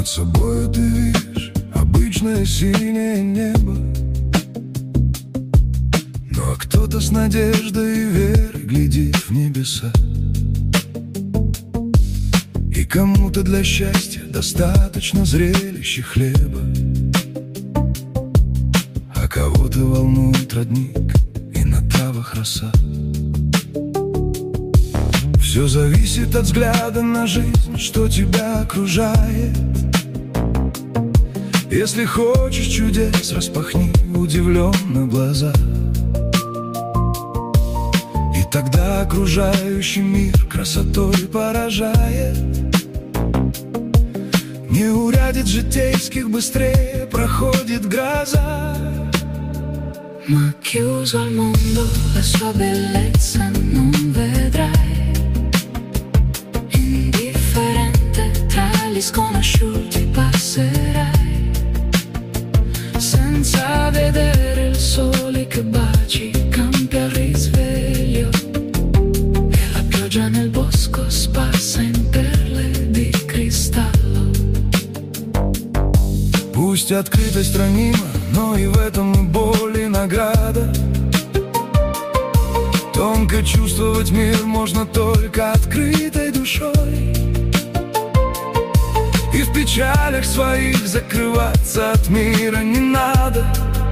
Над собою ты видишь обычное синее небо, ну а кто-то с надеждой и верой глядит в небеса. И кому-то для счастья достаточно зрелища хлеба, а кого-то волнует родник и на травах роса. Все зависит от взгляда на жизнь, что тебя окружает. Если хочешь чудес, распахни удивленно глаза, и тогда окружающий мир красотой поражает. Неурядиц житейских быстрее проходит гроза. Ma chiuso al mondo, la sua bellezza non vedrai. Indifferente tra gli sconosciuti passerai, senza vedere il sole che baci i campi al risveglio, e la pioggia nel bosco sparsa in perle di cristallo. Пусть открытость ранима, но и в этом и боль, и награда. Тонко чувствовать мир можно только открытой душой, и в печалях своих закрываться от мира не надо.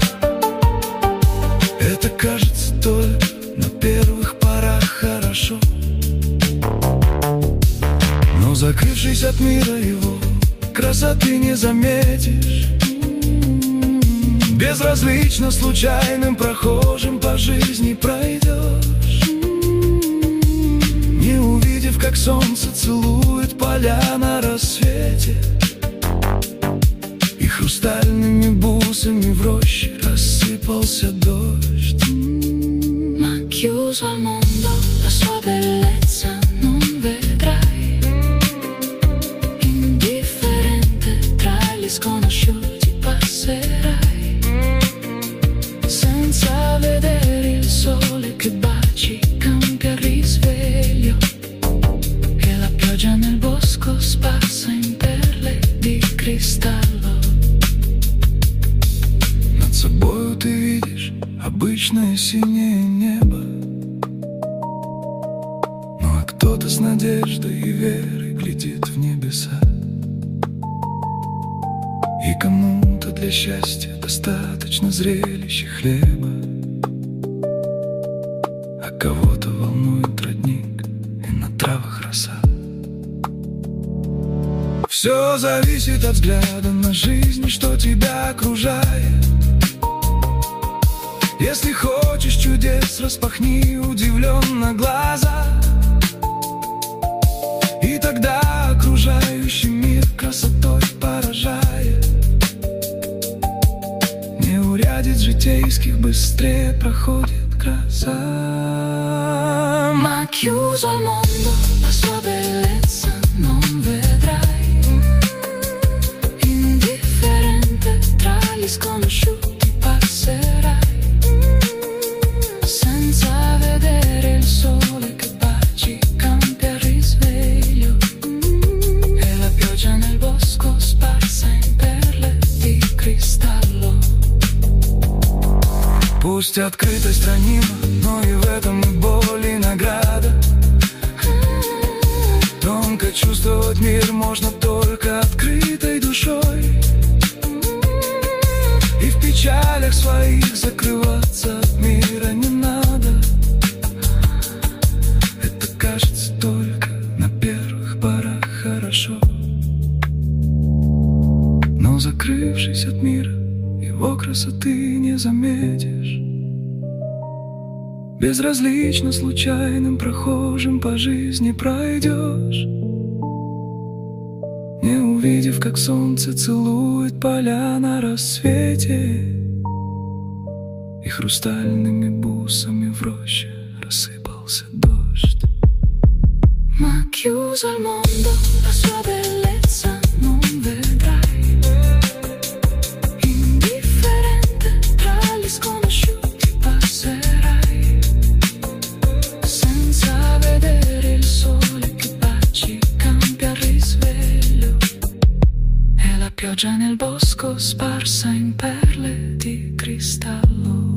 Это кажется только на первых порах хорошо, но закрывшись от мира его, красоты не заметишь. Безразлично случайным прохожим по жизни пройдешь, не увидев, как солнце целует поля на рассвете, и хрустальными бусами в роще рассыпался дождь. Ma chiuso al mondo, la sua bellezza non vedrai. Indifferente tra gli sconosciuti passerai, senza vedere il sole che baci i campi al risveglio, e la pioggia nel bosco sparsa in perle di cristallo. Над собою ты видишь обычное синее небо, ну а кто-то с надеждой и верой глядит в небеса. И кому-то для счастья достаточно зрелища хлеба, а кого-то волнует родник и на травах роса. Все зависит от взгляда на жизнь, что тебя окружает. Если хочешь чудес, распахни удивленно глаза, и тогда окружающий мир красотой поражает. Неурядиц житейских быстрее проходит гроза. Ma chiuso al mondo, la sua bellezza non vedrai. Indifferente tra gli sconosciuti passerai, senza vedere il sole che baci i campi al risveglio, e la pioggia nel bosco sparsa in perle di cristallo. Пусть открытость ранима, но и в этом и боль, и награда. Тонко чувствовать мир можно только открытой душой, и в печалях своих закрываться от мира не надо. Это кажется только на первых порах хорошо, но закрывшись от мира, его красоты не заметишь. Безразлично случайным прохожим по жизни пройдешь, не увидев, как солнце целует поля на рассвете, и хрустальными бусами в роще рассыпался дождь. Ma chiuso al mondo, la sua bellezza non vedrai. Indifferente tra gli sconosciuti passerai, senza vedere il sole che baci i campi al risveglio, e pioggia nel bosco sparsa in perle di cristallo.